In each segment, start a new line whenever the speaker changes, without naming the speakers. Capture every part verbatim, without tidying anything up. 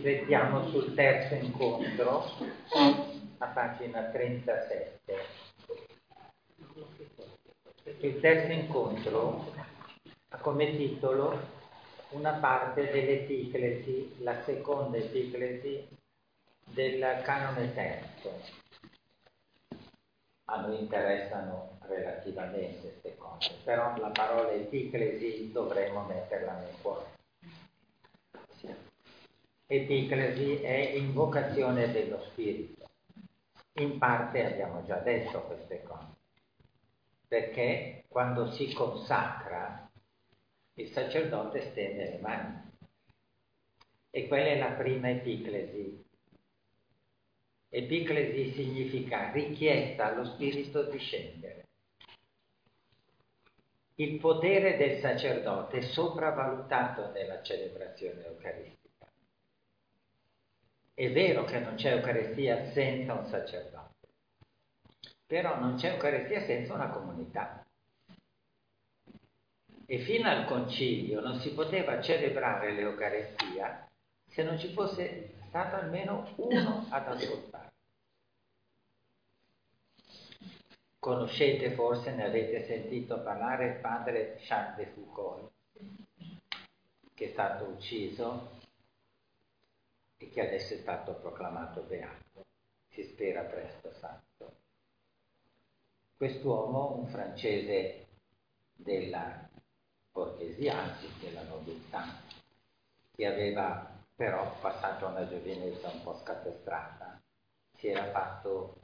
riflettiamo sul terzo incontro, a pagina trentasette. Il terzo incontro ha come titolo una parte dell'epiclesi, la seconda epiclesi del canone terzo. A noi interessano relativamente queste cose, però la parola epiclesi dovremmo metterla nel cuore. Epiclesi è invocazione dello Spirito. In parte abbiamo già detto queste cose, perché quando si consacra il sacerdote stende le mani, e quella è la prima epiclesi. Epiclesi significa richiesta allo Spirito di scendere. Il potere del sacerdote è sopravvalutato nella celebrazione eucaristica. È vero che non c'è Eucaristia senza un sacerdote, però non c'è Eucaristia senza una comunità. E fino al concilio non si poteva celebrare l'Eucaristia se non ci fosse stato almeno uno ad ascoltare. Conoscete, forse ne avete sentito parlare, il padre Charles de Foucauld, che è stato ucciso e che adesso è stato proclamato beato, si spera presto santo. Quest'uomo, un francese della borghesia, anzi della nobiltà, che aveva però passato una giovinezza un po' scapestrata, si era fatto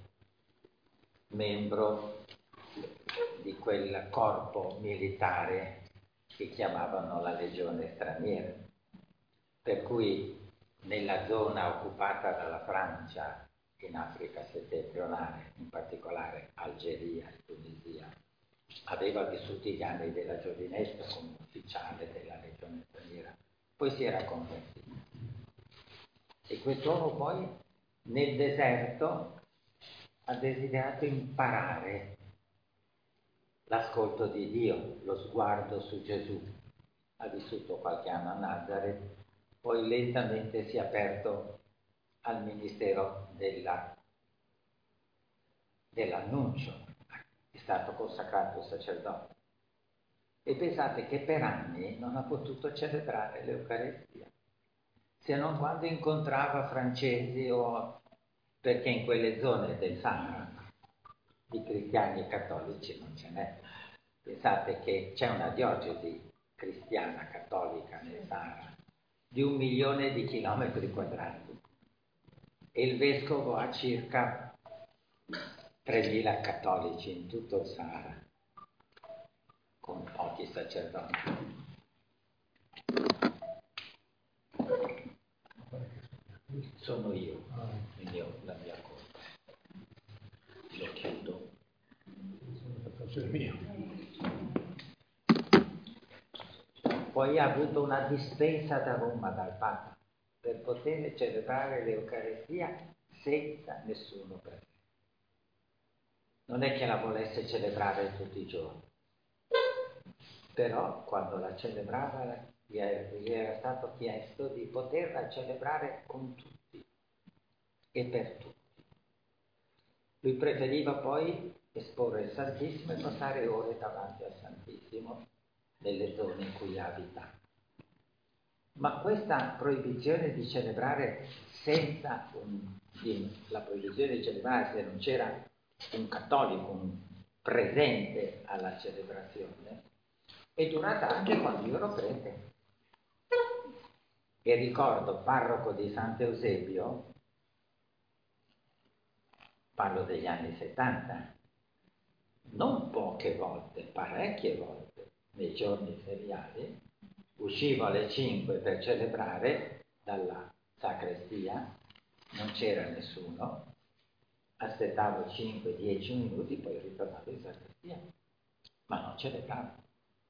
membro di quel corpo militare che chiamavano la Legione Straniera, per cui nella zona occupata dalla Francia in Africa settentrionale, in particolare Algeria e Tunisia, aveva vissuto gli anni della giovinezza come ufficiale della Legione Straniera, poi si era convertito. E quest'uomo poi nel deserto ha desiderato imparare l'ascolto di Dio, lo sguardo su Gesù. Ha vissuto qualche anno a Nazareth, poi lentamente si è aperto al ministero della, dell'annuncio, è stato consacrato sacerdote. E pensate che per anni non ha potuto celebrare l'Eucaristia, se non quando incontrava francesi o perché in quelle zone del Sahara di cristiani e cattolici non ce n'è. Pensate che c'è una diocesi cristiana cattolica nel Sahara di un milione di chilometri quadrati e il vescovo ha circa tremila cattolici in tutto il Sahara, con pochi sacerdoti. Sono io, quindi ho la mia colpa. Lo chiudo. Poi ha avuto una dispensa da Roma dal Papa per poter celebrare l'Eucaristia senza nessuno presente. Non è che la volesse celebrare tutti i giorni, però quando la celebrava gli era stato chiesto di poterla celebrare con tutti e per tutti. Lui preferiva poi esporre il Santissimo e passare ore davanti al Santissimo nelle zone in cui abita. Ma questa proibizione di celebrare senza un, di, la proibizione di celebrare se non c'era un cattolico un presente alla celebrazione è durata anche quando io ero prete. E ricordo, parroco di Sant'Eusebio, parlo degli anni settanta, non poche volte, parecchie volte, nei giorni feriali, uscivo alle cinque per celebrare dalla sacrestia, non c'era nessuno, aspettavo cinque dieci minuti, poi ritornavo in sacrestia, ma non celebravo.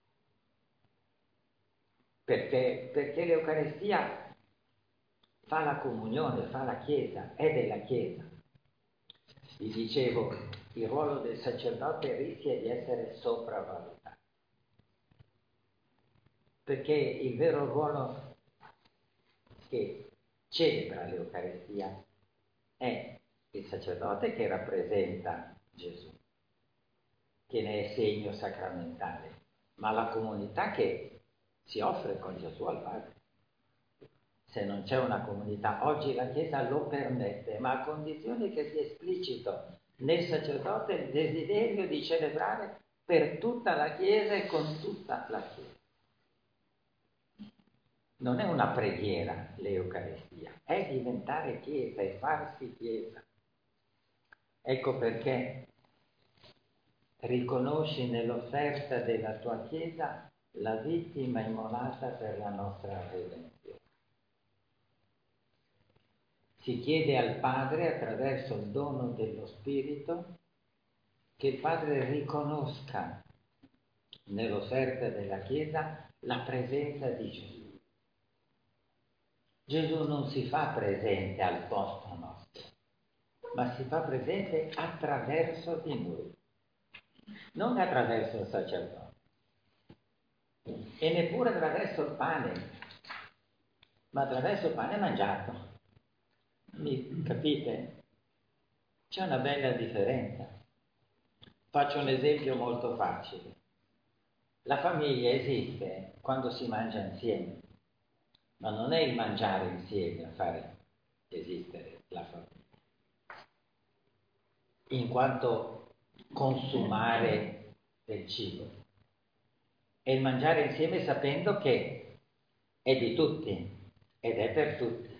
Perché, perché l'Eucaristia fa la comunione, fa la Chiesa, è della Chiesa. Vi dicevo, il ruolo del sacerdote rischia di essere sopravvalutato, perché il vero ruolo che celebra l'Eucaristia è il sacerdote che rappresenta Gesù, che ne è segno sacramentale, ma la comunità che si offre con Gesù al Padre. Se non c'è una comunità, oggi la Chiesa lo permette, ma a condizione che sia esplicito nel sacerdote il desiderio di celebrare per tutta la Chiesa e con tutta la Chiesa. Non è una preghiera l'Eucaristia, è diventare Chiesa, è farsi Chiesa. Ecco perché riconosci nell'offerta della tua Chiesa la vittima immolata per la nostra redenzione. Si chiede al Padre, attraverso il dono dello Spirito, che il Padre riconosca nell'offerta della Chiesa la presenza di Gesù. Gesù non si fa presente al posto nostro, ma si fa presente attraverso di noi, non attraverso il sacerdote e neppure attraverso il pane, ma attraverso il pane mangiato. Mi capite? C'è una bella differenza. Faccio un esempio molto facile. La famiglia esiste quando si mangia insieme, ma non è il mangiare insieme a fare esistere la famiglia, in quanto consumare del cibo. È il mangiare insieme sapendo che è di tutti ed è per tutti.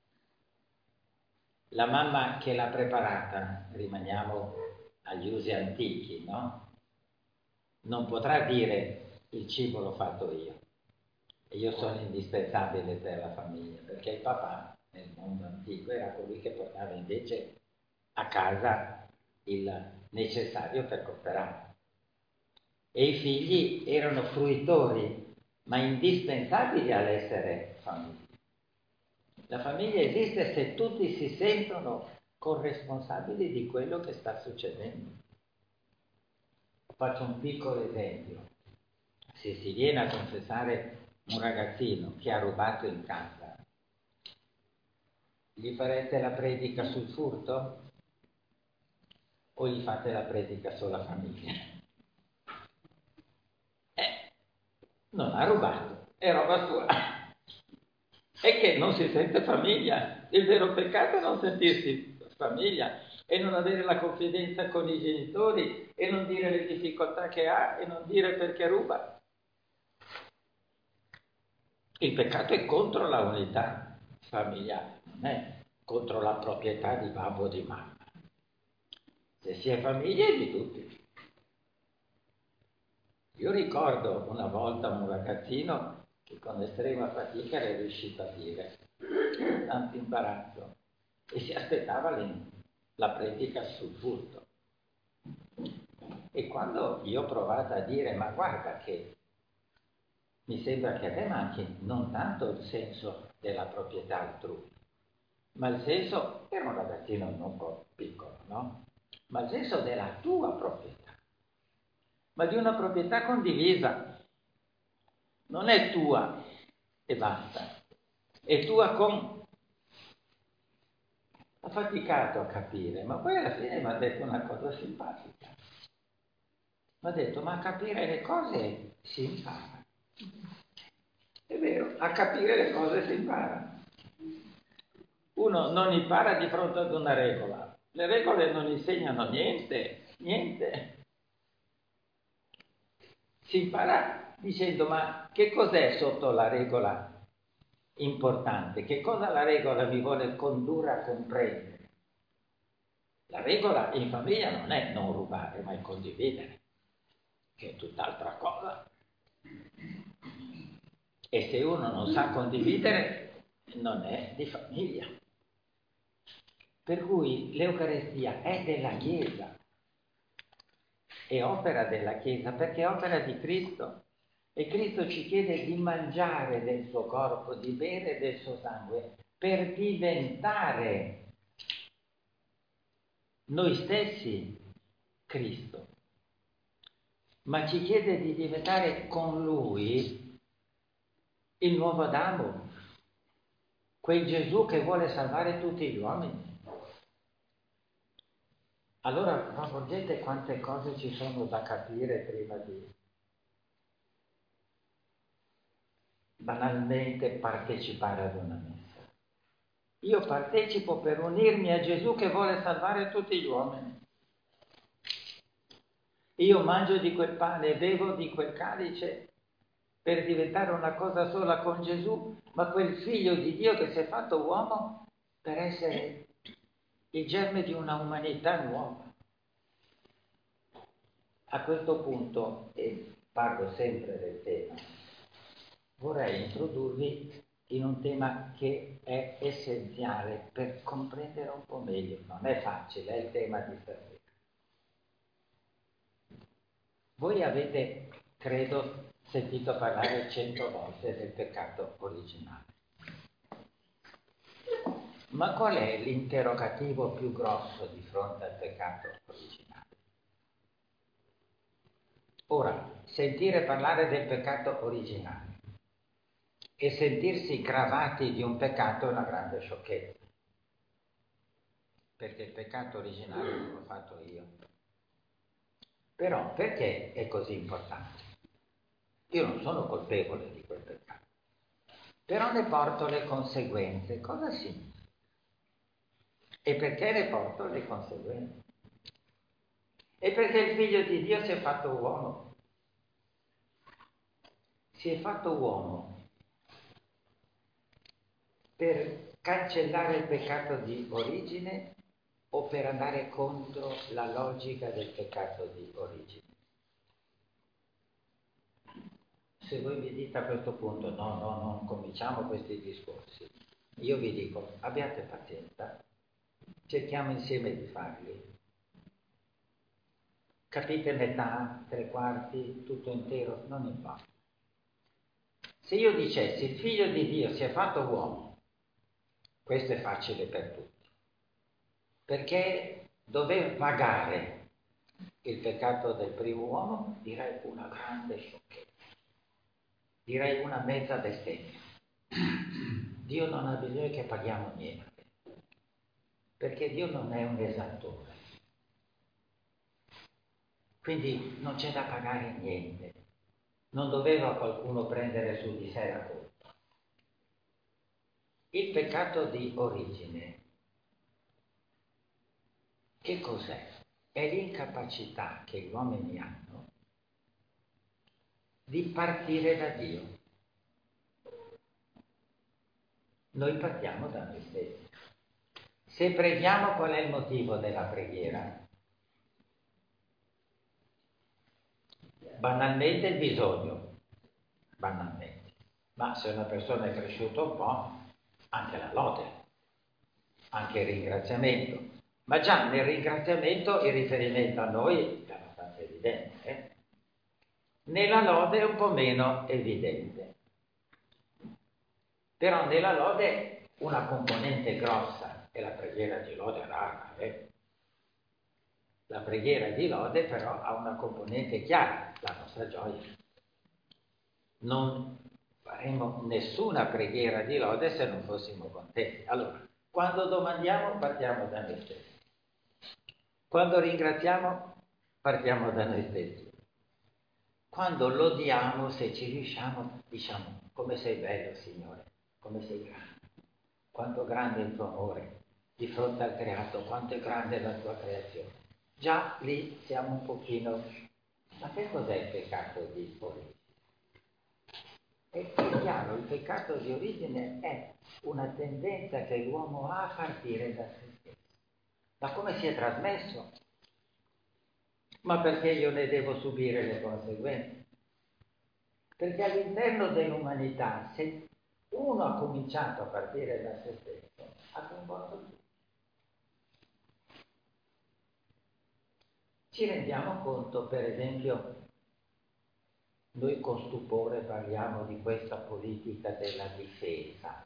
La mamma che l'ha preparata, rimaniamo agli usi antichi, no? Non potrà dire il cibo l'ho fatto io e io sono indispensabile per la famiglia, perché il papà nel mondo antico era colui che portava invece a casa il necessario per cooperare. E i figli erano fruitori, ma indispensabili all'essere famiglia. La famiglia esiste se tutti si sentono corresponsabili di quello che sta succedendo. Faccio un piccolo esempio. Se si viene a confessare un ragazzino che ha rubato in casa, gli farete la predica sul furto? O gli fate la predica sulla famiglia? Eh, non ha rubato, è roba sua. È che non si sente famiglia. Il vero peccato è non sentirsi famiglia e non avere la confidenza con i genitori e non dire le difficoltà che ha e non dire perché ruba. Il peccato è contro la unità familiare, non è contro la proprietà di babbo o di mamma. Se si è famiglia è di tutti. Io ricordo una volta un ragazzino che con estrema fatica era riuscito a dire, tanto imbarazzo, e si aspettava le, la predica sul furto. E quando io ho provato a dire, ma guarda che mi sembra che a te manchi non tanto il senso della proprietà altrui, ma il senso, era un ragazzino non un po' piccolo, no? Ma il senso della tua proprietà, ma di una proprietà condivisa. Non è tua e basta, è tua con... Ha faticato a capire, ma poi alla fine mi ha detto una cosa simpatica. Mi ha detto, ma a capire le cose si impara. È vero, a capire le cose si impara. Uno non impara di fronte ad una regola. Le regole non insegnano niente, niente. Si impara dicendo, ma che cos'è sotto la regola importante? Che cosa la regola mi vuole condurre a comprendere? La regola in famiglia non è non rubare, ma è condividere, che è tutt'altra cosa. E se uno non sa condividere, non è di famiglia. Per cui l'Eucaristia è della Chiesa, è opera della Chiesa, perché è opera di Cristo. E Cristo ci chiede di mangiare del suo corpo, di bere del suo sangue, per diventare noi stessi Cristo. Ma ci chiede di diventare con Lui il nuovo Adamo, quel Gesù che vuole salvare tutti gli uomini. Allora, ma vedete quante cose ci sono da capire prima di banalmente partecipare ad una messa. Io partecipo per unirmi a Gesù che vuole salvare tutti gli uomini. Io mangio di quel pane e bevo di quel calice per diventare una cosa sola con Gesù, ma quel figlio di Dio che si è fatto uomo per essere il germe di una umanità nuova. A questo punto, e parlo sempre del tema, vorrei introdurvi in un tema che è essenziale per comprendere un po' meglio. Non è facile, è il tema di stasera. Voi avete, credo, sentito parlare cento volte del peccato originale. Ma qual è l'interrogativo più grosso di fronte al peccato originale? Ora, sentire parlare del peccato originale e sentirsi gravati di un peccato è una grande sciocchezza, perché il peccato originale non l'ho fatto io. Però perché è così importante? Io non sono colpevole di quel peccato, però ne porto le conseguenze. Cosa significa? E perché ne porto le conseguenze? E perché il figlio di Dio si è fatto uomo. Si è fatto uomo per cancellare il peccato di origine o per andare contro la logica del peccato di origine? Se voi mi dite a questo punto no, no, non cominciamo questi discorsi, io vi dico abbiate pazienza, cerchiamo insieme di farli. Capite metà, tre quarti, tutto intero, non importa. Se io dicessi il figlio di Dio si è fatto uomo, questo è facile per tutti, perché dover pagare il peccato del primo uomo direi una grande sciocchezza, direi una mezza bestemmia. Dio non ha bisogno che paghiamo niente, perché Dio non è un esattore, quindi non c'è da pagare niente, non doveva qualcuno prendere su di sé la colpa. Il peccato di origine, che cos'è? È l'incapacità che gli uomini hanno di partire da Dio. Noi partiamo da noi stessi. Se preghiamo, qual è il motivo della preghiera? Banalmente il bisogno, banalmente. Ma se una persona è cresciuta un po', anche la lode, anche il ringraziamento. Ma già nel ringraziamento il riferimento a noi è abbastanza evidente. Eh? Nella lode è un po' meno evidente. Però nella lode una componente grossa è la preghiera di lode rara. Eh? La preghiera di lode però ha una componente chiara, la nostra gioia. Non faremo nessuna preghiera di lode se non fossimo contenti. Allora, quando domandiamo partiamo da noi stessi. Quando ringraziamo partiamo da noi stessi. Quando lodiamo, se ci riusciamo, diciamo come sei bello Signore, come sei grande, quanto grande è il tuo amore di fronte al creato, quanto è grande la tua creazione. Già lì siamo un pochino, ma che cos'è il peccato di origine? È chiaro, il peccato di origine è una tendenza che l'uomo ha a partire da se stesso. Ma come si è trasmesso? Ma perché io ne devo subire le conseguenze? Perché all'interno dell'umanità, se uno ha cominciato a partire da se stesso, ha coinvolto tutti. Ci rendiamo conto, per esempio, noi con stupore parliamo di questa politica della difesa,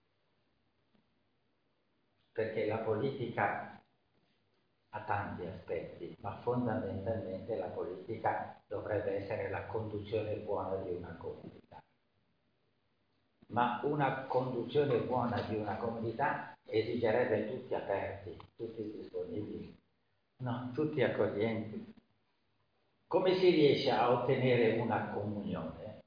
perché la politica ha tanti aspetti, ma fondamentalmente la politica dovrebbe essere la conduzione buona di una comunità. ma una conduzione buona di una comunità esigerebbe tutti aperti, tutti disponibili, no, tutti accoglienti. Come si riesce a ottenere una comunione?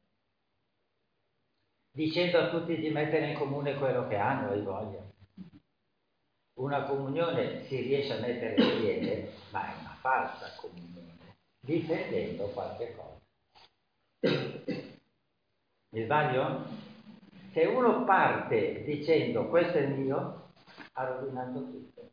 Dicendo a tutti di mettere in comune quello che hanno e vogliono. Una comunione si riesce a mettere insieme, ma è una falsa comunione, difendendo qualche cosa. Mi sbaglio? Se uno parte dicendo questo è mio, ha rovinato tutto.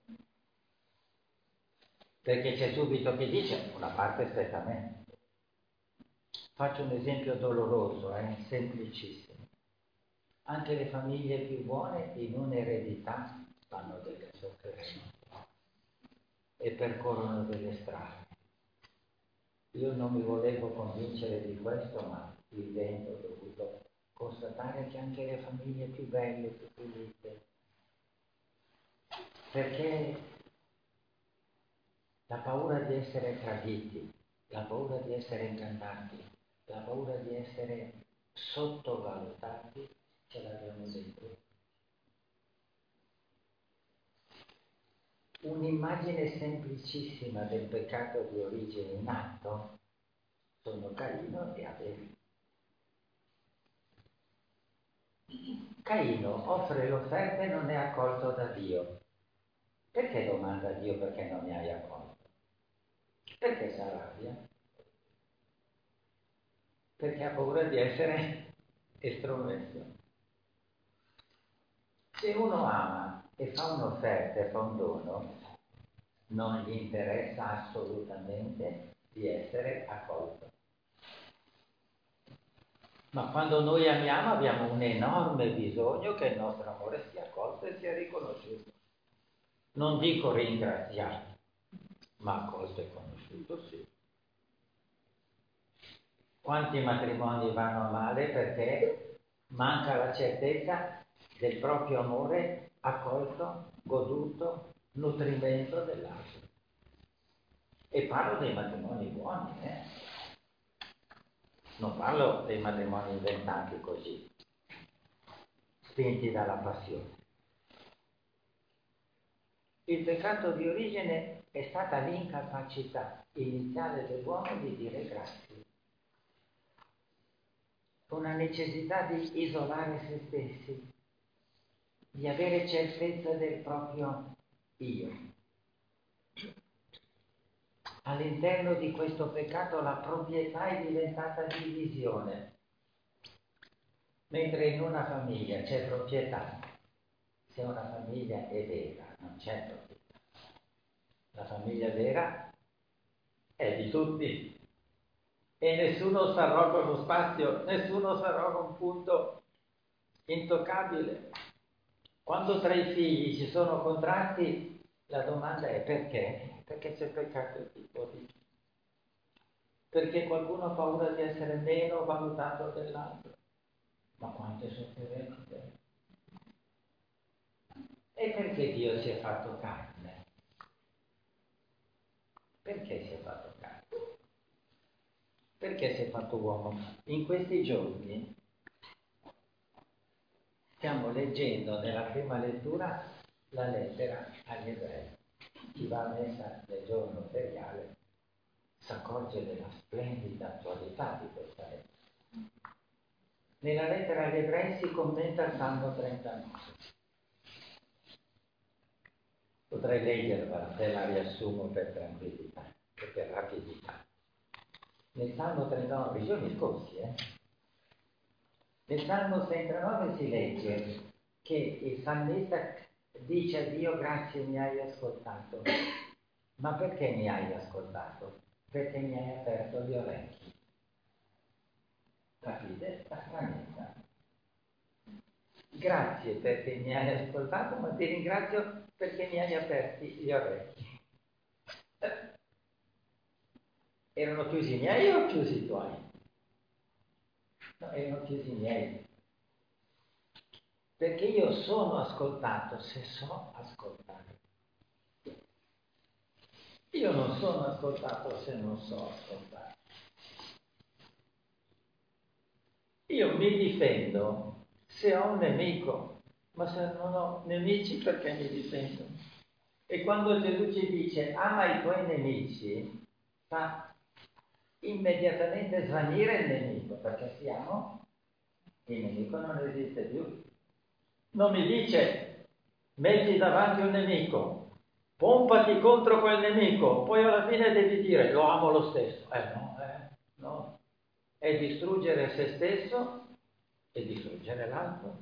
Perché c'è subito chi dice una parte spetta a me. Faccio un esempio doloroso, è eh? semplicissimo. Anche le famiglie più buone in un'eredità fanno delle sofferenze e percorrono delle strade. Io non mi volevo convincere di questo, ma vivendo ho dovuto constatare che anche le famiglie più belle, più pulite, perché la paura di essere traditi, la paura di essere ingannati, la paura di essere sottovalutati, ce l'abbiamo dentro. Un'immagine semplicissima del peccato di origine in atto sono Caino e Abele. Caino offre l'offerta e non è accolto da Dio. Perché domanda a Dio perché non mi hai accolto? Perché si arrabbia? Perché ha paura di essere estromesso. Se uno ama e fa un'offerta e fa un dono, non gli interessa assolutamente di essere accolto. Ma quando noi amiamo abbiamo un enorme bisogno che il nostro amore sia accolto e sia riconosciuto. Non dico ringraziato, ma accolto e conosciuto sì. Quanti matrimoni vanno a male perché manca la certezza del proprio amore accolto, goduto, nutrimento dell'altro. E parlo dei matrimoni buoni, eh? Non parlo dei matrimoni inventati così, spinti dalla passione. Il peccato di origine è stata l'incapacità iniziale dell'uomo di dire grazie. Una necessità di isolare se stessi, di avere certezza del proprio io. All'interno di questo peccato la proprietà è diventata divisione, mentre in una famiglia c'è proprietà. Se una famiglia è vera, non c'è proprietà. La famiglia vera è di tutti e nessuno si arroga uno spazio, nessuno si arroga un punto intoccabile. Quando tra i figli ci sono contrasti, la domanda è perché? Perché c'è peccato di origine. Perché qualcuno ha paura di essere meno valutato dell'altro. Ma quante sofferenze! E perché Dio si è fatto carne? Perché si è fatto carne? Perché si è fatto uomo? In questi giorni stiamo leggendo nella prima lettura la lettera agli ebrei. Chi va a messa nel giorno feriale si accorge della splendida attualità di questa lettera. Nella lettera agli ebrei si commenta il Salmo trentanove. Potrei leggerla, te la riassumo per tranquillità e per rapidità. Nel Salmo trentanove, i giorni scorsi, eh? Nel Salmo trentanove si legge che il salmista dice a Dio: grazie, mi hai ascoltato. Ma perché mi hai ascoltato? Perché mi hai aperto gli orecchi. Capite? La stranezza. Grazie perché mi hai ascoltato, ma ti ringrazio perché mi hai aperti gli orecchi. Erano chiusi i miei o chiusi i tuoi? No, erano chiusi i miei. Perché io sono ascoltato se so ascoltare. Io non sono ascoltato se non so ascoltare. Io mi difendo
se ho un nemico, ma se non ho nemici perché mi difendono? E quando Gesù ci dice ama i tuoi nemici, fa immediatamente svanire il nemico, perché siamo, il nemico non esiste più. Non mi dice metti davanti un nemico, pompati contro quel nemico, poi alla fine devi dire lo amo lo stesso. Eh no, eh, no. È distruggere se stesso e distruggere l'altro.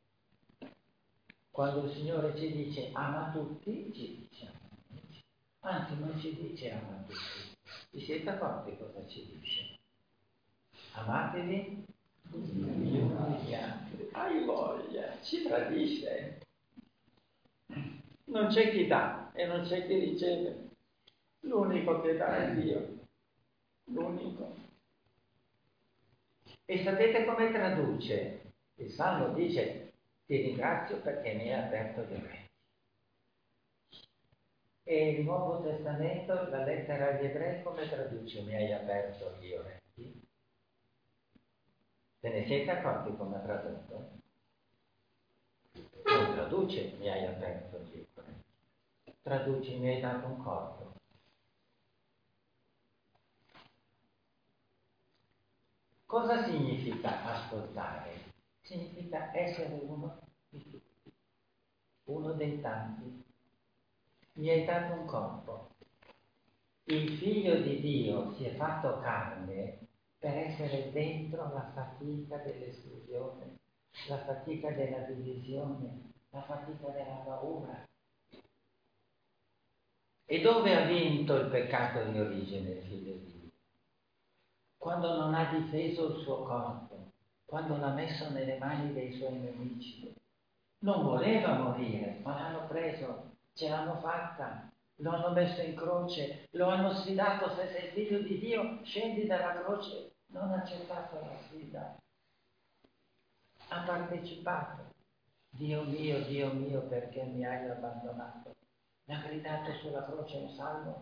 Quando il Signore ci dice ama tutti, ci dice ama tutti. Anzi, non ci dice ama tutti. Vi siete accorti cosa ci dice? Amatevi gli uni gli altri. Hai voglia, ci tradisce. Non c'è chi dà e non c'è chi riceve. L'unico che dà è Dio. L'unico. E sapete come traduce? Il Salmo dice ti ringrazio perché mi hai aperto gli orecchi. E il Nuovo Testamento, la lettera agli Ebrei, come traduce mi hai aperto gli orecchi? Ve ne siete accorti come ha tradotto? Non traduce mi hai aperto gli orecchi, traduce mi hai dato un corpo. Cosa significa ascoltare? Significa essere uno di tutti, uno dei tanti. Mi hai dato un corpo. Il Figlio di Dio si è fatto carne per essere dentro la fatica dell'esclusione, la fatica della divisione, la fatica della paura. E dove ha vinto il peccato di origine il Figlio di Dio? Quando non ha difeso il suo corpo, quando l'ha messo nelle mani dei suoi nemici. Non voleva morire, ma l'hanno preso, ce l'hanno fatta, lo hanno messo in croce, lo hanno sfidato, se sei figlio di Dio, scendi dalla croce. Non ha accettato la sfida, ha partecipato. Dio mio, Dio mio, perché mi hai abbandonato? Ne ha gridato sulla croce un salmo.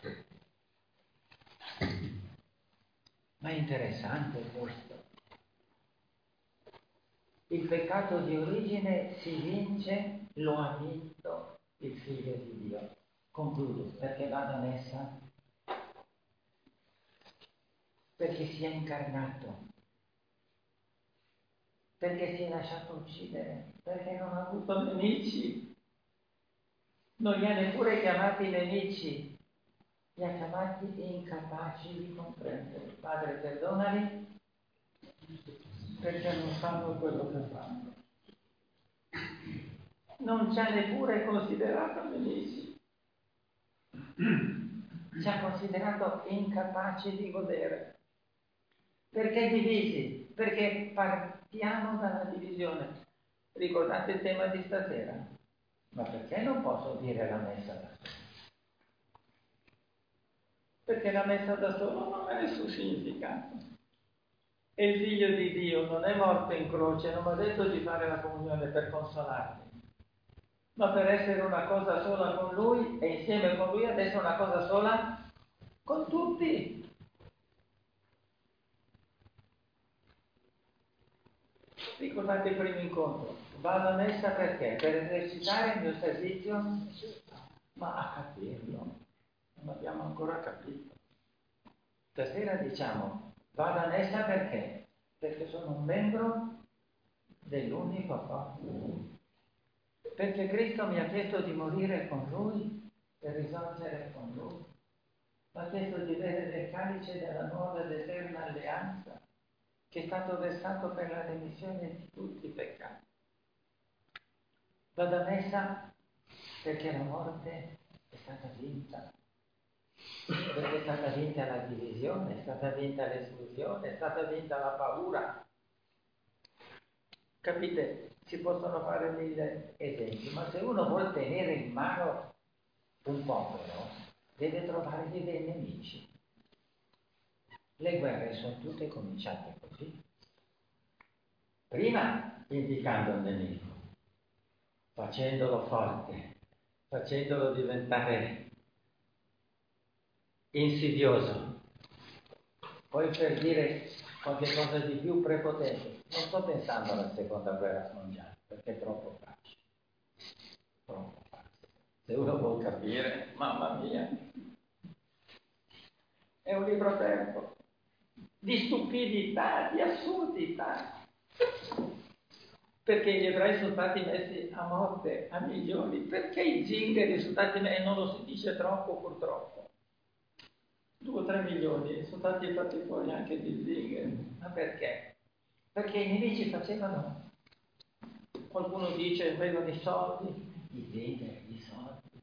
Ma è interessante questo. Il peccato di origine si vince, lo ha vinto il Figlio di Dio. Concludo, perché vado a messa? Perché si è incarnato, perché si è lasciato uccidere, perché non ha avuto nemici. Non li ha neppure chiamati nemici, li ha chiamati incapaci di comprendere. Padre, perdonali, perché non sanno quello che fanno. Non ci ha neppure considerato nemici, ci ha considerato incapaci di godere. Perché divisi? Perché partiamo dalla divisione. Ricordate il tema di stasera? Ma perché non posso dire la messa da solo? Perché la messa da solo non ha il suo significato. E il Figlio di Dio non è morto in croce, non mi ha detto di fare la comunione per consolarmi, ma per essere una cosa sola con Lui e insieme con Lui adesso una cosa sola con tutti. Ricordate il primo incontro? Vado a messa perché? Per esercitare il mio servizio? Ma a capirlo. Non abbiamo ancora capito. Stasera diciamo, vado a messa perché? Perché sono un membro dell'unico corpo. Perché Cristo mi ha chiesto di morire con Lui e risorgere con Lui. Mi ha chiesto di bere il calice della nuova ed eterna alleanza, che è stato versato per la remissione di tutti i peccati. Vado a messa perché la morte è stata vinta, perché è stata vinta la divisione, è stata vinta l'esclusione, è stata vinta la paura. Capite? Si possono fare mille esempi, ma se uno vuol tenere in mano un popolo, deve trovargli dei nemici. Le guerre sono tutte cominciate così. Prima indicando il nemico, facendolo forte, facendolo diventare insidioso. Poi per dire qualche cosa di più prepotente. Non sto pensando alla seconda guerra mondiale, perché è troppo facile. Troppo facile. Se uno vuol capire, mamma mia, è un libro aperto di stupidità, di assurdità. Perché gli ebrei sono stati messi a morte, a milioni, perché i zingari sono stati messi, e non lo si dice troppo purtroppo, due o tre milioni sono stati fatti fuori anche di zingari. Ma perché? Perché i nemici facevano, qualcuno dice, avevano i soldi, i zingari, i soldi.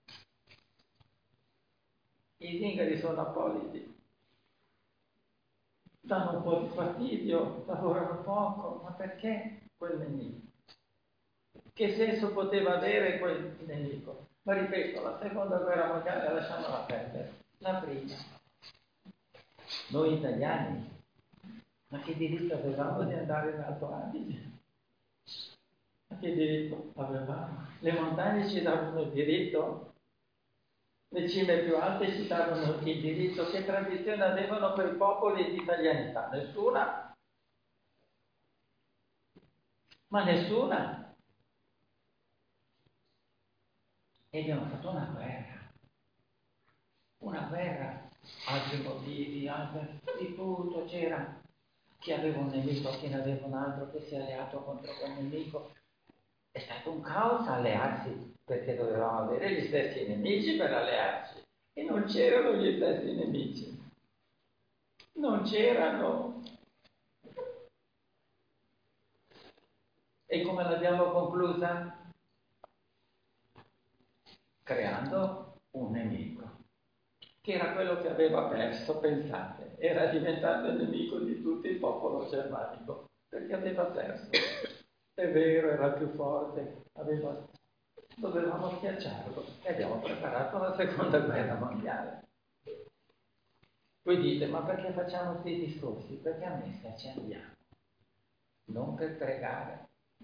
I zingari sono apolidi, danno un po' di fastidio, lavorano poco, ma perché quel nemico? Che senso poteva avere quel nemico? Ma ripeto, la seconda guerra mondiale lasciamola perdere, la prima. Noi italiani, ma che diritto avevamo di andare in Alto Adige? Ma che diritto avevamo? Le montagne ci davano il diritto? Le cime più alte ci davano il diritto? Che tradizione avevano quei popoli di italianità? Nessuna? Ma nessuna? E abbiamo fatto una guerra, una guerra, altri motivi, altri, di tutto, c'era chi aveva un nemico, chi ne aveva un altro, che si è alleato contro quel nemico. È stato un caos allearsi, perché dovevamo avere gli stessi nemici per allearci, e non c'erano gli stessi nemici, non c'erano. E come l'abbiamo conclusa? Creando un nemico, che era quello che aveva perso, pensate, era diventato il nemico di tutto il popolo germanico, perché aveva perso. È vero, era più forte, aveva... dovevamo schiacciarlo e abbiamo preparato la seconda guerra mondiale. Voi dite, ma perché facciamo questi discorsi? Perché a messa ci andiamo, non per pregare,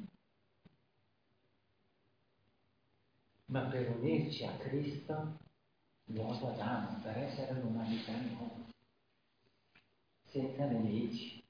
ma per unirci a Cristo, nuovo Adamo, per essere l'umanità nuova, senza nemici,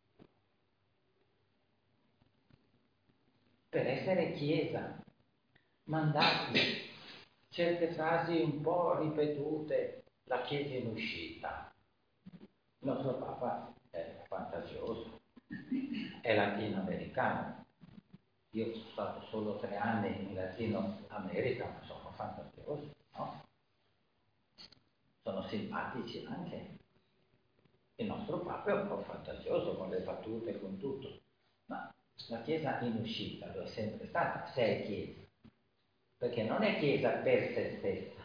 per essere Chiesa, mandati, certe frasi un po' ripetute, la Chiesa in uscita. Il nostro Papa è fantasioso, è latinoamericano. Io sono stato solo tre anni in Latino America, ma sono fantasiosi, no? Sono simpatici anche. Il nostro Papa è un po' fantasioso con le battute, con tutto, ma la Chiesa in uscita lo è sempre stata, se è Chiesa, perché non è Chiesa per se stessa,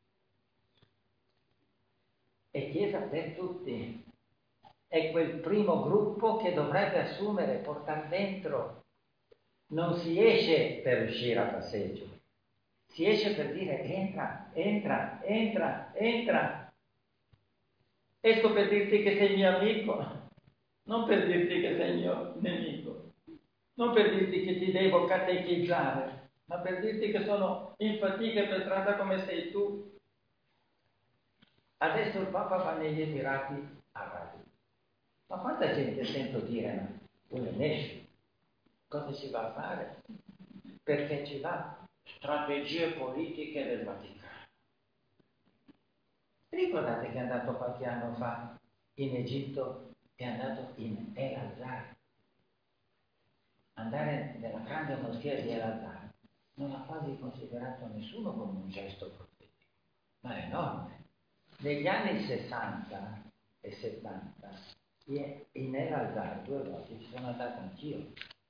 è Chiesa per tutti. È quel primo gruppo che dovrebbe assumere, portare dentro. Non si esce per uscire a passeggio, si esce per dire entra, entra, entra, entra. Esco per dirti che sei mio amico, non per dirti che sei mio nemico, non per dirti che ti devo catechizzare, ma per dirti che sono in fatica per strada come sei tu. Adesso il Papa va negli Emirati Arabi. Ma quanta gente sento dire, ma tu ne esci? Cosa ci va a fare? Perché ci va? Strategie politiche del Vaticano. Ricordate che è andato qualche anno fa in Egitto, è andato in El Azhar. Andare nella grande moschea di El Azhar non ha quasi considerato nessuno come un gesto profetico, ma è enorme. Negli anni sessanta e settanta in El Azhar due volte ci sono andato anch'io.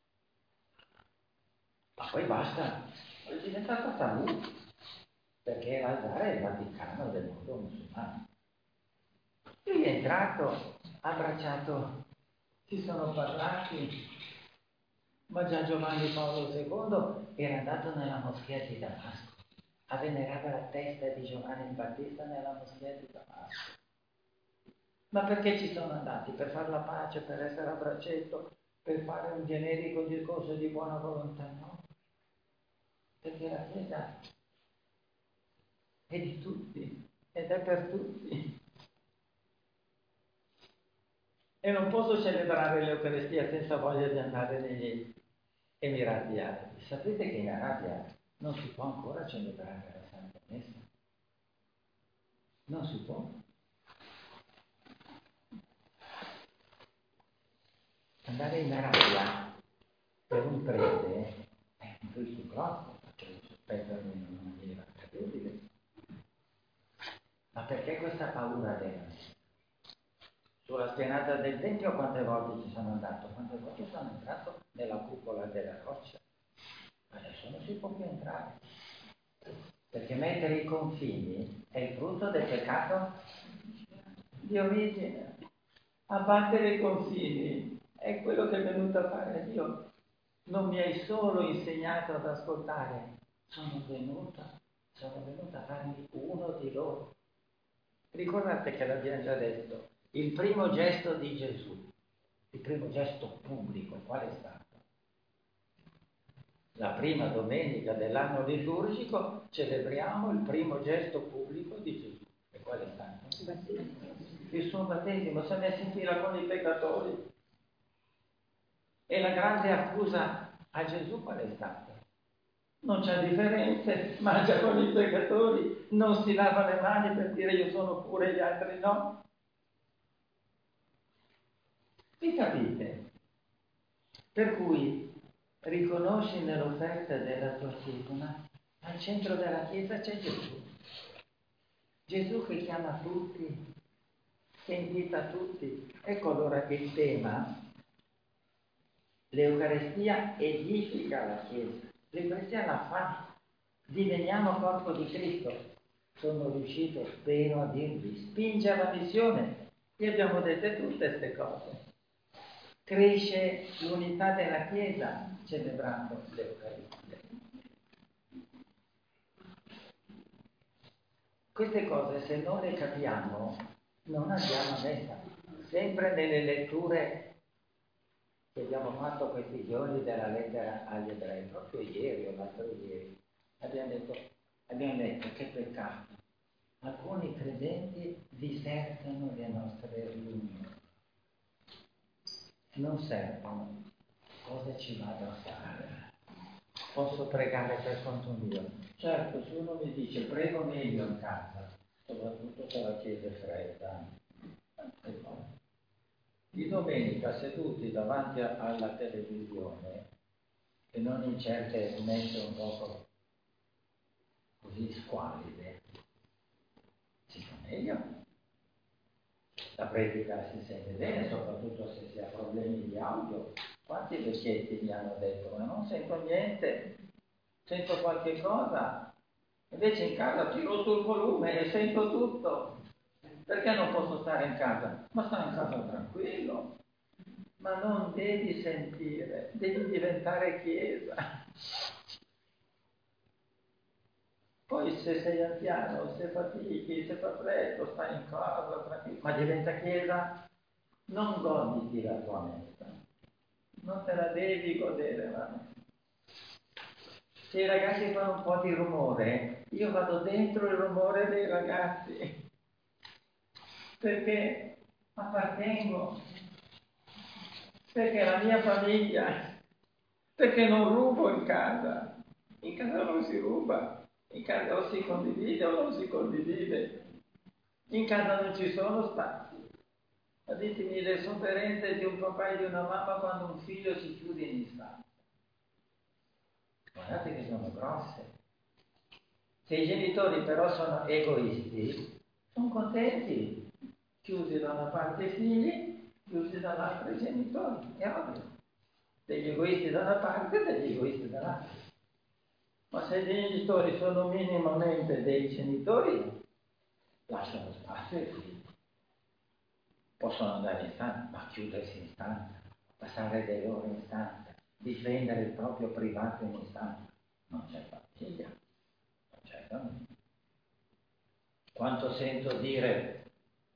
Ma poi basta, è diventato tabù, perché El Azhar è il Vaticano del mondo musulmano. Lui è entrato, ha abbracciato, si sono parlati, ma già Giovanni Paolo secondo era andato nella moschea di Damasco, a venerare la testa di Giovanni il Battista nella moschea di Damasco. Ma perché ci sono andati? Per fare la pace, per essere a braccetto, per fare un generico discorso di buona volontà? No. Perché la Chiesa è di tutti ed è per tutti. E non posso celebrare l'Eucaristia senza voglia di andare negli Emirati Arabi. Sapete che in Arabia non si può ancora celebrare la Santa Messa? Non si può. Andare in Arabia per un prete è un rischio grosso, perché lo sospettano in una maniera terribile. Ma perché questa paura della sulla spianata del Tempio quante volte ci sono andato? Quante volte sono entrato nella cupola della roccia? Adesso non si può più entrare. Perché mettere i confini è il frutto del peccato di origine. Abbattere i confini è quello che è venuto a fare Dio. Non mi hai solo insegnato ad ascoltare, sono venuta, sono venuta a farmi uno di loro. Ricordate che l'abbiamo già detto, il primo gesto di Gesù, il primo gesto pubblico, qual è stato? La prima domenica dell'anno liturgico celebriamo il primo gesto pubblico di Gesù. E qual è stato? Il suo battesimo, si è messo in fila con i peccatori. E la grande accusa a Gesù qual è stata? Non c'è differenze, mangia con i peccatori, non si lava le mani per dire io sono pure e gli altri no. Vi capite? Per cui riconosci nell'offerta della tua chiesa, al centro della chiesa c'è Gesù. Gesù che chiama tutti, che invita tutti. Ecco allora che il tema, l'Eucaristia edifica la chiesa. L'Eucaristia la fa. Diveniamo corpo di Cristo. Sono riuscito, spero, a dirvi, spinge alla missione. E abbiamo dette tutte queste cose. Cresce l'unità della Chiesa celebrando l'Eucaristia. Queste cose, se non le capiamo, non andiamo a messa. Sempre nelle letture che abbiamo fatto questi giorni della lettera agli ebrei, proprio ieri o l'altro ieri, abbiamo detto, abbiamo detto che peccato. Alcuni credenti disertano le nostre riunioni. Non servono. Cosa ci vado a fare? Posso pregare per conto mio? Certo, se uno mi dice prego meglio in casa, soprattutto se la chiesa è fredda. Di domenica seduti davanti alla televisione e non in certe messe un poco così squallide, si fa meglio. La predica si sente bene, soprattutto se si ha problemi di audio. Quanti vecchietti mi hanno detto, ma non sento niente, sento qualche cosa. Invece in casa tiro sul volume e sento tutto. Perché non posso stare in casa? Ma sta in casa tranquillo. Ma non devi sentire, devi diventare chiesa. Poi se sei anziano, se fatichi, se fa freddo, stai in casa, tranquillo, ma diventa chiesa, non goditi la tua messa, non te la devi godere la messa. Se i ragazzi fanno un po' di rumore, io vado dentro il rumore dei ragazzi, perché appartengo, perché è la mia famiglia, perché non rubo in casa, in casa non si ruba. In casa o si condivide o non si condivide. In casa non ci sono spazi. Ma ditemi le sofferenze di un papà e di una mamma quando un figlio si chiude in stanza. Guardate che sono grosse. Se i genitori però sono egoisti, sono contenti. Chiusi da una parte i figli, chiusi dall'altra i genitori. È ovvio. Degli egoisti da una parte e degli egoisti dall'altra. Ma se i genitori sono minimamente dei genitori, lasciano spazio ai figli. Possono andare in stanza, ma chiudersi in stanza, passare delle ore in stanza, difendere il proprio privato in stanza. Non c'è famiglia, non c'è famiglia. Quanto sento dire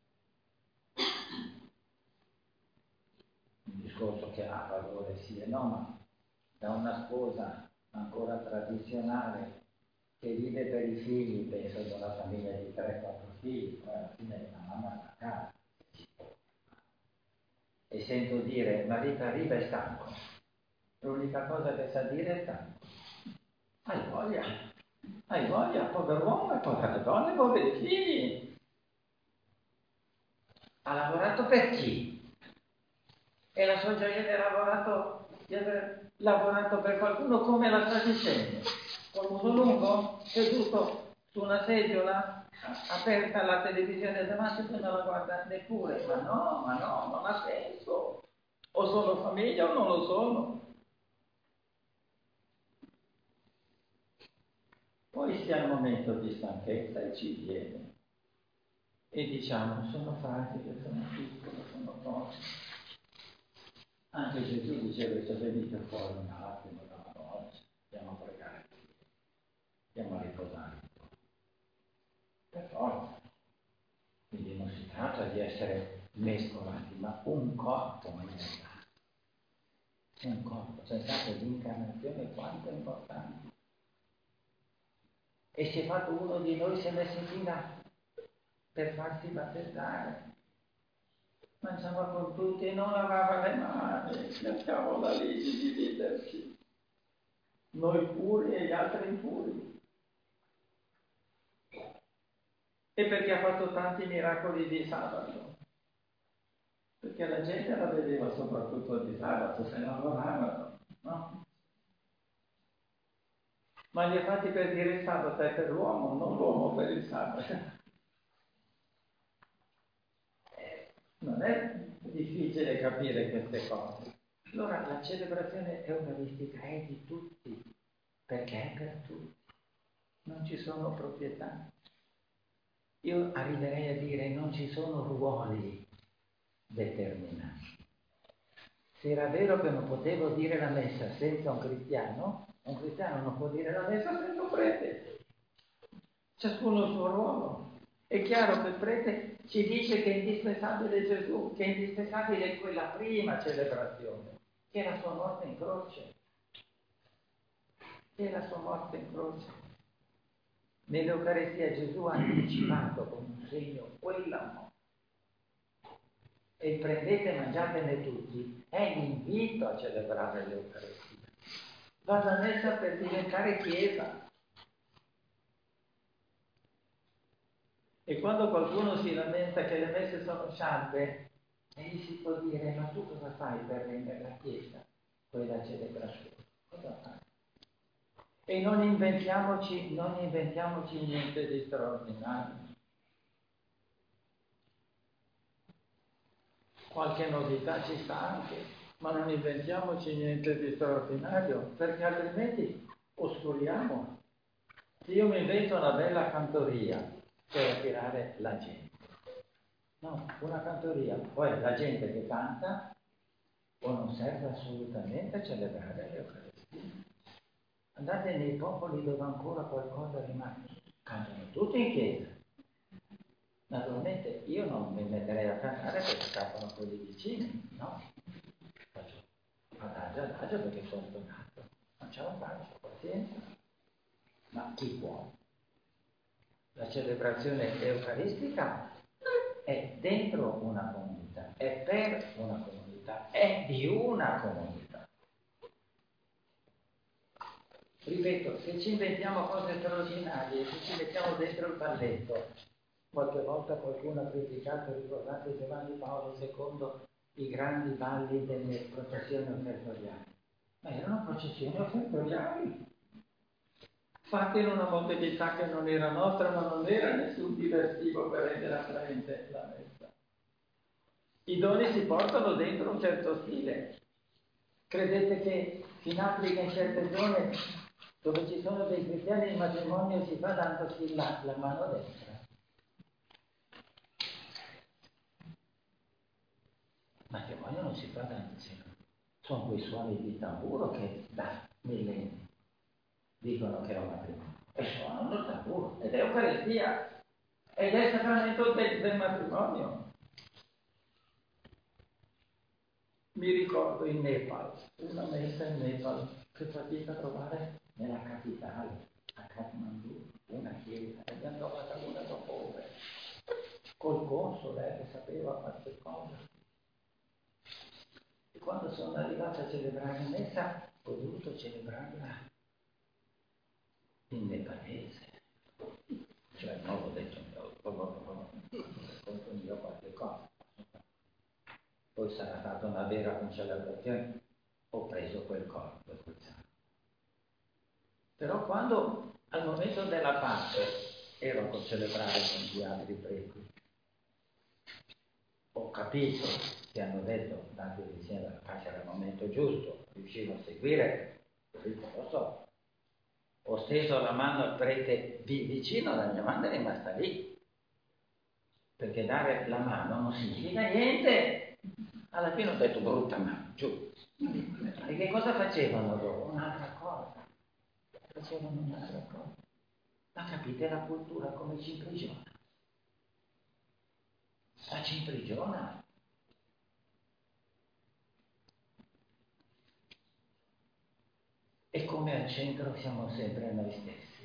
un discorso che ha valore sì e no, ma da una sposa ancora tradizionale che vive per i figli, penso ad una famiglia di tre quattro figli, poi alla fine la mamma sta a casa. e sento dire Marita arriva è stanco. L'unica cosa che sa dire è stanco. Hai voglia, hai voglia, povero uomo e povere donne, poveri figli. Ha lavorato per chi? E la sua gioia di, lavorato, di aver lavorato per qualcuno come la sta dicendo? Col muso lungo, seduto su una seggiola, aperta la televisione davanti e non la guarda neppure. Ma no, ma no, non ha senso. O sono famiglia o non lo sono. Poi si ha il momento di stanchezza e ci viene. E diciamo, sono fragile, sono piccolo, sono povero. Anche Gesù diceva, se venite fuori un attimo da noi, andiamo a pregare, andiamo a riposare un po'. Per forza. Quindi non si tratta di essere mescolati, ma un corpo in realtà. Un corpo. Pensate, l'incarnazione quanto è importante. E si è fatto uno di noi, si è messo in fila per farsi battezzare. Mangiava con tutti e non lavava le mani, cercava la legge di dividerci. Noi puri e gli altri impuri. E perché ha fatto tanti miracoli di sabato? Perché la gente la vedeva soprattutto di sabato, se non lavoravano, no? Ma li ha fatti per dire il sabato è per l'uomo, non l'uomo per il sabato. Non è difficile capire queste cose. Allora la celebrazione eucaristica è di tutti, perché è per tutti. Non ci sono proprietà. Io arriverei a dire non ci sono ruoli determinati. Se era vero che non potevo dire la messa senza un cristiano, un cristiano non può dire la messa senza un prete. Ciascuno il suo ruolo. È chiaro che il prete ci dice che è indispensabile Gesù, che è indispensabile quella prima celebrazione, che è la sua morte in croce. Che è la sua morte in croce. Nell'Eucaristia Gesù ha anticipato con un segno quella morte. E prendete e mangiatene tutti. È l'invito a celebrare l'Eucaristia. Va la messa per diventare chiesa. E quando qualcuno si lamenta che le messe sono scialbe, e gli si può dire, ma tu cosa fai per rendere la Chiesa quella celebrazione? Cosa fai? E non inventiamoci, non inventiamoci niente di straordinario. Qualche novità ci sta anche, ma non inventiamoci niente di straordinario, perché altrimenti oscuriamo. Se io mi invento una bella cantoria per attirare la gente, no, una cantoria, poi la gente che canta o non serve assolutamente a celebrare l'Eucaristia. Andate nei popoli dove ancora qualcosa rimane, cantano tutti in chiesa. Naturalmente io non mi metterei a cantare perché cantano quelli vicini, no? Faccio adagio, adagio perché sono donato, non ce la faccio, pazienza. Ma chi può? La celebrazione eucaristica è dentro una comunità, è per una comunità, è di una comunità. Ripeto, se ci inventiamo cose straordinarie, se ci mettiamo dentro il balletto, qualche volta qualcuno ha criticato, ricordate Giovanni Paolo secondo, i grandi balli delle processioni offertoriali. Ma erano processioni offertoriali, fatte in una modalità che non era nostra, ma non era nessun diversivo per rendere attraente la messa. I doni si portano dentro un certo stile. Credete che in Africa, in certe zone dove ci sono dei cristiani, il matrimonio si fa dandosi la, la mano destra? Il matrimonio non si fa dandosi. Sono quei suoni di tamburo che da millenni dicono che è un matrimonio. E suonano il tamburo. Ed è Eucaristia. Ed è il sacramento del, del matrimonio. Mi ricordo in Nepal, una messa in Nepal che fatica a trovare nella capitale, a Kathmandu, una chiesa, e abbiamo trovata una dopo ore, col console che sapeva queste cose. quando sono arrivato a celebrare messa, ho dovuto celebrarla in nepalese. Cioè non l'ho detto, confondivo qualche cosa. Poi sarà stata una vera concelebrazione, ho preso quel corpo, quel sangue. Però quando al momento della pace ero a celebrare con gli altri preti, ho capito che hanno detto, tanti dicevano la pace era il momento giusto, riuscivo a seguire, non lo so. Ho steso la mano al prete vicino, la mia mano è rimasta lì, perché dare la mano non significa niente. Alla fine ho detto brutta mano, giù. E che cosa facevano loro? Un'altra cosa. Facevano un'altra cosa. Ma capite la cultura come ci imprigiona? La ci imprigiona. E come al centro siamo sempre noi stessi.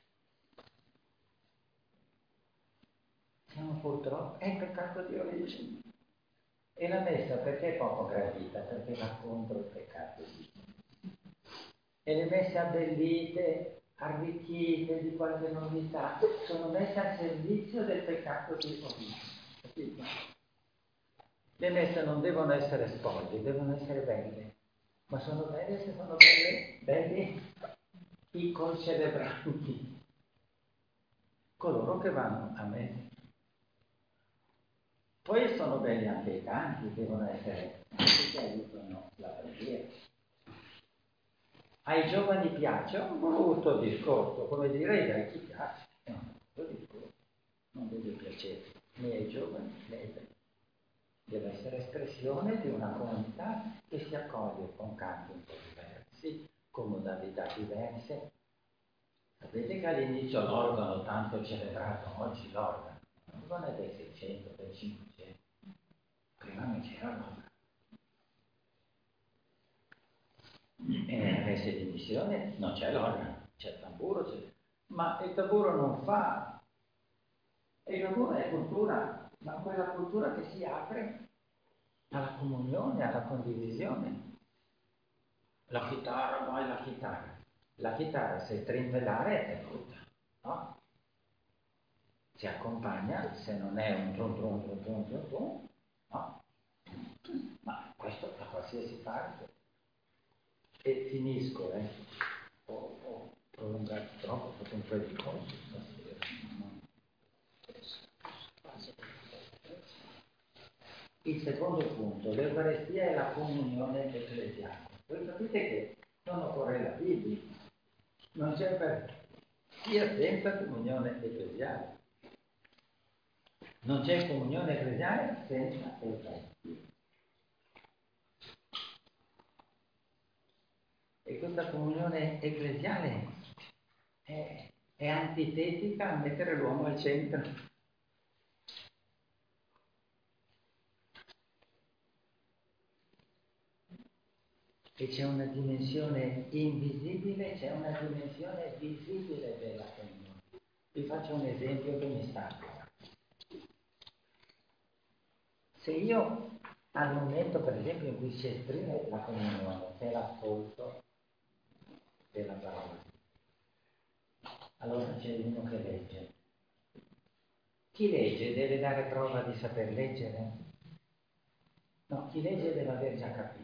Siamo purtroppo, è il peccato di origine. E la messa perché è poco gradita? Perché va contro il peccato di origine. E le messe abbellite, arricchite di qualche novità, sono messe al servizio del peccato di origine. Le messe non devono essere spoglie, devono essere belle. Ma sono belle se sono belle, belli i concelebranti, coloro che vanno a messa. Poi sono belli anche i canti, devono essere canti che aiutano la preghiera. Ai giovani piace, è un brutto discorso, come direi a chi piace, è un brutto discorso, non deve piacere né ai giovani né ai vecchi. Deve essere espressione di una comunità che si accoglie con canti un po' diversi, con modalità diverse. Sapete che all'inizio l'organo tanto celebrato, oggi l'organo, l'organo è del seicento, del cinquecento, prima non c'era l'organo. E nelle messe di missione non c'è l'organo, c'è il tamburo, c'è... ma il tamburo non fa, e il tamburo è cultura, ma quella cultura che si apre alla comunione, alla condivisione. La chitarra, vai la chitarra. La chitarra, se trimpellare, è brutta, no? Si accompagna, se non è un trum trum trum trum trum trum, no? Ma questo da qualsiasi parte. E finisco, eh. Ho, ho prolungato troppo, ho fatto un po' di cose stasera. Il secondo punto, l'Eucaristia è la comunione ecclesiale. Voi capite che sono correlativi, non c'è per sia senza comunione ecclesiale. Non c'è comunione ecclesiale senza Eucaristia. E questa comunione ecclesiale è, è antitetica a mettere l'uomo al centro. E c'è una dimensione invisibile, c'è una dimensione visibile della comunione. Vi faccio un esempio che mi sta a cuore. Se io al momento, per esempio, in cui si esprime la comunione, c'è l'ascolto della parola, allora c'è uno che legge. Chi legge deve dare prova di saper leggere? No, chi legge deve aver già capito.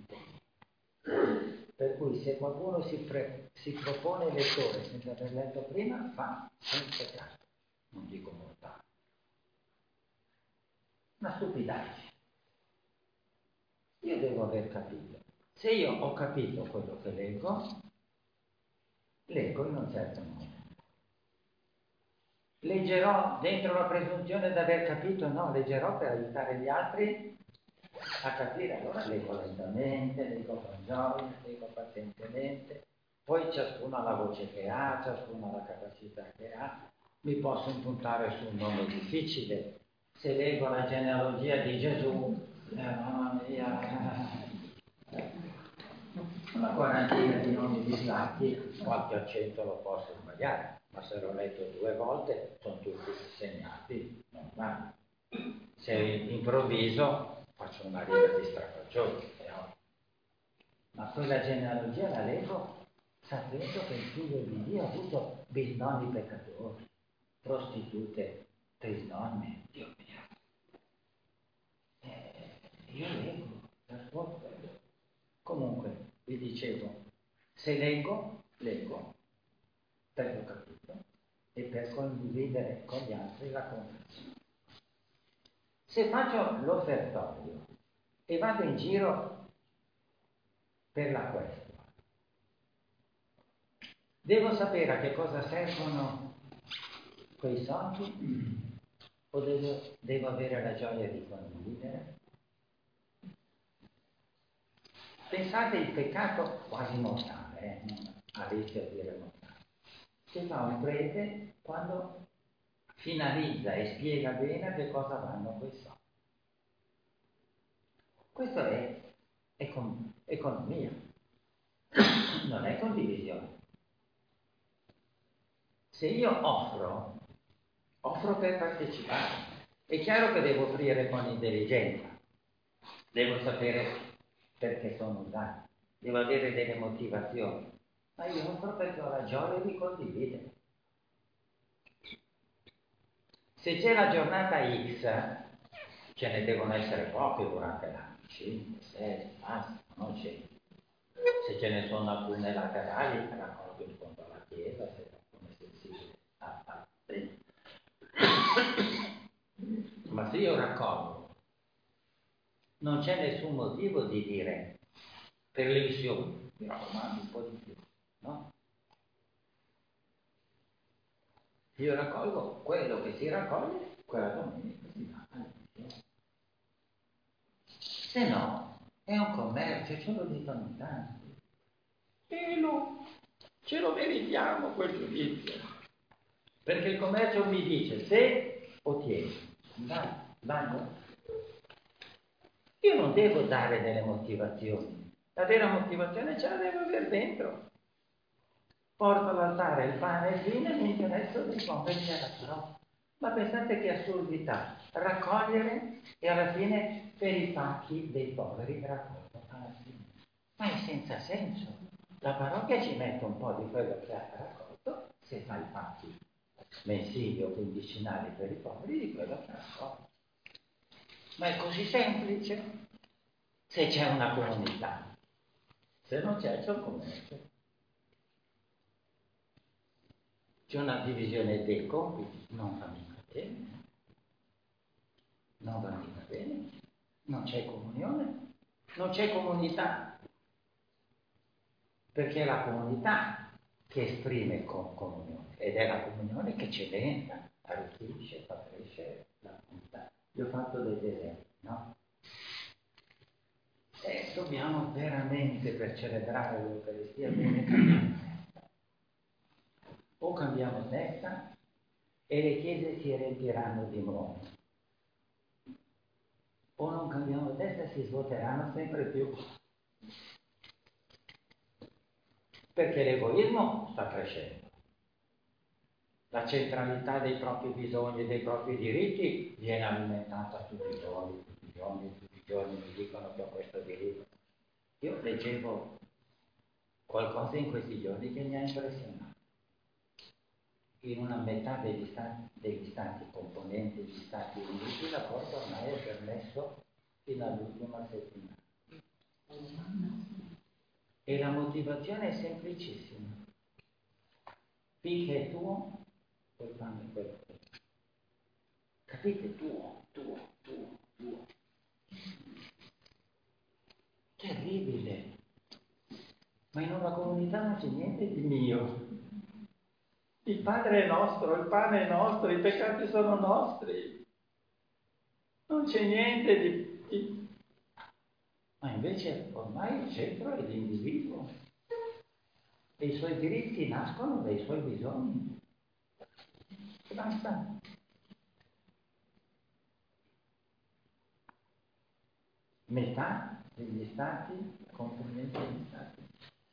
Per cui se qualcuno si, pre, si propone lettore senza aver letto prima, fa un peccato, non dico mortale. Una stupidaggine. Io devo aver capito. Se io ho capito quello che leggo, leggo in un certo modo. Leggerò dentro la presunzione di aver capito? No, leggerò per aiutare gli altri a capire. Allora leggo lentamente, leggo con gioia, leggo pazientemente. Poi ciascuno ha la voce che ha, ciascuno ha la capacità che ha. Mi posso impuntare su un nome difficile. Se leggo la genealogia di Gesù, eh, mamma mia, una quarantina di nomi bislacchi, qualche accento lo posso sbagliare, ma se l'ho letto due volte sono tutti segnati normali. Se improvviso faccio una riga di strafaccioni, ma quella genealogia la leggo sapendo che il figlio di Dio ha avuto bisnonni peccatori, prostitute, trisnonne, Dio mio. Eh, io leggo, per forza. Comunque, vi dicevo, se leggo, leggo, perché ho capito, e per condividere con gli altri la conversione. Se faccio l'offertorio e vado in giro per la questua, devo sapere a che cosa servono quei soldi o devo, devo avere la gioia di condividere? Pensate il peccato quasi mortale, eh? Non a rischio di dire mortale, che fa un prete quando finalizza e spiega bene a che cosa vanno quei soldi. Questo è econ- economia, non è condivisione. Se io offro, offro per partecipare. È chiaro che devo offrire con intelligenza, devo sapere perché sono usato, devo avere delle motivazioni, ma io offro perché ho la gioia di condividere. Se c'è la giornata X, ce ne devono essere poche durante l'anno, cinque, sei, basta, non c'è. Se ce ne sono alcune laterali, raccolgo in fondo alla chiesa, se qualcuno è sensibile a, a ma se io raccolgo, non c'è nessun motivo di dire per le missioni, mi raccomando un po' di più, no? Io raccolgo quello che si raccoglie, quella domenica si dà alle missioni. Se no, è un commercio, ce lo dicono in tanti. E lo, ce lo meritiamo quel giudizio. Perché il commercio mi dice se ottieni, dai, danno. Io non devo dare delle motivazioni. La vera motivazione ce la devo avere dentro. Porto all'altare il pane e il vino e mi interesso di convertire la parola. Ma pensate che assurdità, raccogliere e alla fine per i pacchi dei poveri raccolgo alla fine. Ma è senza senso. La parrocchia ci mette un po' di quello che ha raccolto, se fa i pacchi mensili o quindicinali per i poveri, di quello che ha raccolto. Ma è così semplice se c'è una comunità. Se non c'è, c'è un commercio. C'è una divisione dei compiti, non va mica bene. Non va mica bene. Non c'è comunione, non c'è comunità. Perché è la comunità che esprime con comunione ed è la comunione che celebra, arricchisce, fa crescere la comunità. Vi ho fatto degli esempi, no? E dobbiamo veramente, per celebrare l'Eucaristia, bene cambiare testa. O cambiamo testa e le chiese si riempiranno di nuovo, o non cambiamo testa e si svuoteranno sempre più. Perché l'egoismo sta crescendo. La centralità dei propri bisogni e dei propri diritti viene alimentata tutti i giorni, tutti i giorni, tutti i giorni mi dicono che ho questo diritto. Io leggevo qualcosa in questi giorni che mi ha impressionato. In una metà degli stati, degli stati componenti degli Stati Uniti l'aborto ormai è permesso fino all'ultima settimana. E la motivazione è semplicissima. Finché è tuo, poi fanno quello che è. Capite? Tuo, tuo, tuo, tuo. Terribile. Ma in una comunità non c'è niente di mio. Il Padre è nostro, il pane è nostro, i peccati sono nostri. Non c'è niente di... di... Ma invece ormai il centro è l'individuo. E i suoi diritti nascono dai suoi bisogni. Basta. Metà degli stati componenti degli stati.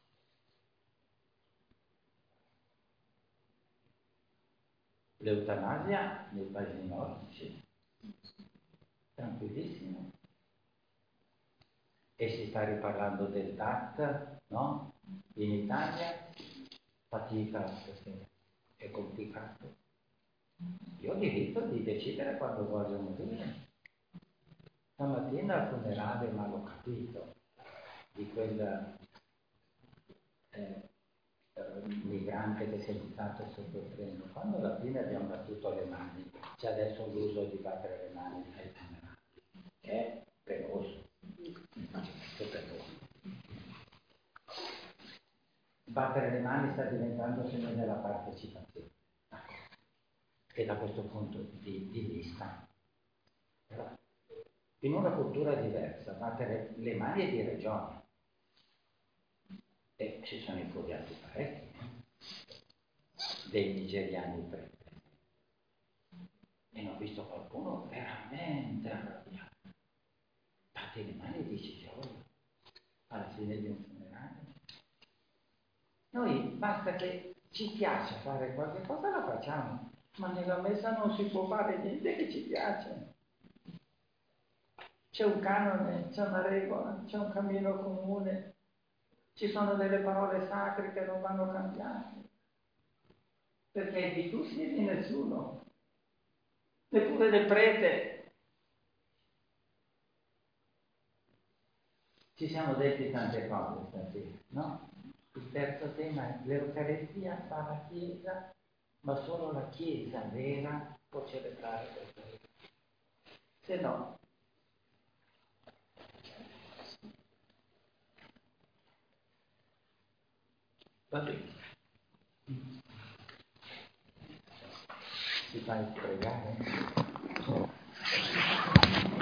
L'eutanasia nei paesi nordici, tranquillissimo. e si sta riparlando del D A T, no? In Italia, fatica stasera, è complicato. Io ho diritto di decidere quando voglio morire. Stamattina al funerale, ma l'ho capito, di quel eh, migrante che si è buttato sotto il treno. Quando alla fine abbiamo battuto le mani, c'è adesso l'uso di battere le mani ai funerali. È penoso. È penoso. Battere le mani sta diventando segno della partecipazione. E da questo punto di, di vista, però, in una cultura diversa, battere le mani è dire gioia. E ci sono infuriati parecchi, eh? Dei nigeriani pretti. E ho visto qualcuno veramente arrabbiato. Batti le mani e dici gioia alla fine di un funerale. Noi basta che ci piace fare qualche cosa, la facciamo, ma nella messa non si può fare niente che ci piace. C'è un canone, c'è una regola, c'è un cammino comune, ci sono delle parole sacre che non vanno cambiate, perché di tutti e di nessuno, neppure del prete. Ci siamo detti tante cose stasera, no? Il terzo tema è l'Eucaristia fa la Chiesa, ma solo la Chiesa vera può celebrare l'Eucaristia. Se no, va bene. Si fa il pregare?